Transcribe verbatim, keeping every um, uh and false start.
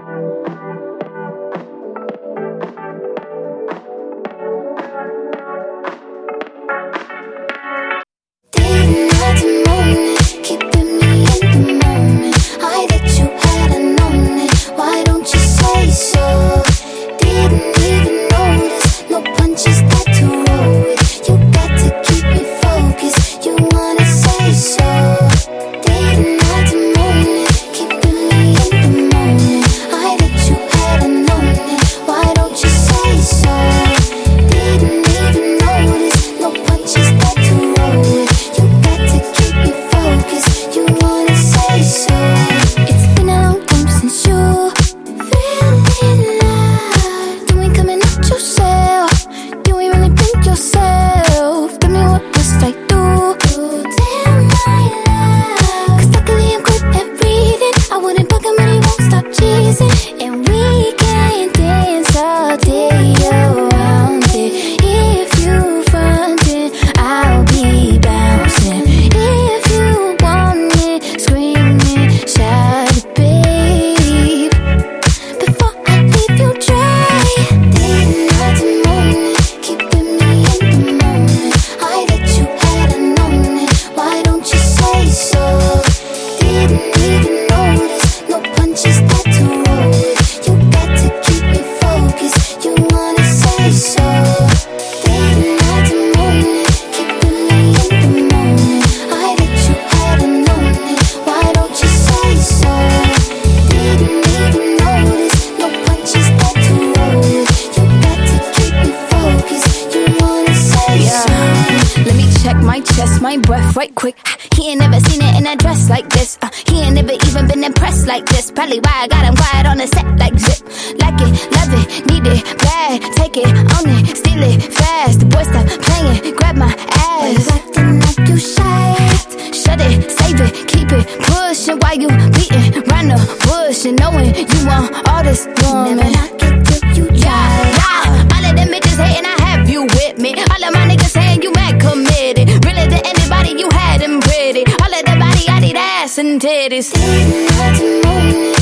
My breath right quick. He ain't never seen it in a dress like this. uh, He ain't never even been impressed like this. Probably why I got him quiet on the set like zip. Like it, love it, need it, bad. Take it, own it, steal it, fast. The boy stop playing, grab my ass. Why you acting like you shy? Shut it, save it, keep it pushing. While you beating round the bush and knowing you want all this woman. Never knock it till you try. Yeah, all of them bitches hating, I have you with me. All of my niggas saying you mad committed. Really to anybody, you had them pretty. All of the body, I need ass and titties. Didn't have to move me.